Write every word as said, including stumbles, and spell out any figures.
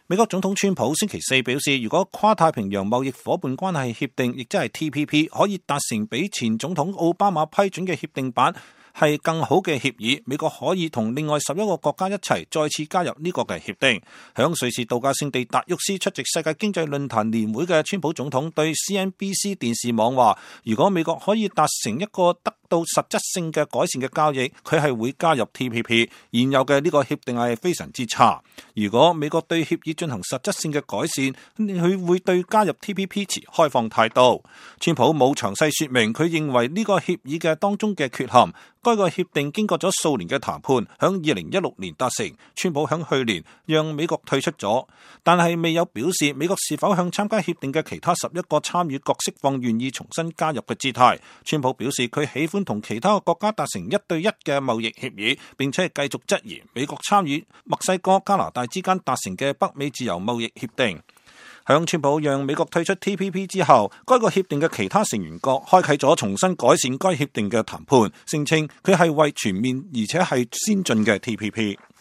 美國總統川普星期四表示，如果跨太平洋貿易夥伴關係協定，亦即係 T P P 可以達成比前總統奧巴馬批准嘅協定版係更好嘅協議，美國可以同另外十一個國家一齊再次加入呢個嘅協定。響瑞士度假勝地達沃斯出席世界經濟論壇年會嘅川普總統對 C N B C 電視網話，如果美國可以達成一個得到實質性嘅改善嘅交易，佢係會加入 T P P。現有嘅呢個協定係非常之差。如果美國對協議進行實質性嘅改善，佢會對加入 T P P 持開放態度。川普冇詳細說明佢認為呢個協議嘅當中嘅缺陷。該個協定經過咗數年嘅談判，響二零一六年達成。川普響去年讓美國退出咗，但係未有表示美國是否向參加協定嘅其他十一個參與國釋放願意重新加入嘅姿態。川普表示佢喜歡同其他國家達成一對一嘅貿易協議，並且係繼續質疑美國參與墨西哥、加拿大之間達成嘅北美自由貿易協定。響川普讓美國退出 T P P 之後，該個協定嘅其他成員國開啟咗重新改善該協定嘅談判，聲稱佢係為全面而且係先進嘅 T P P。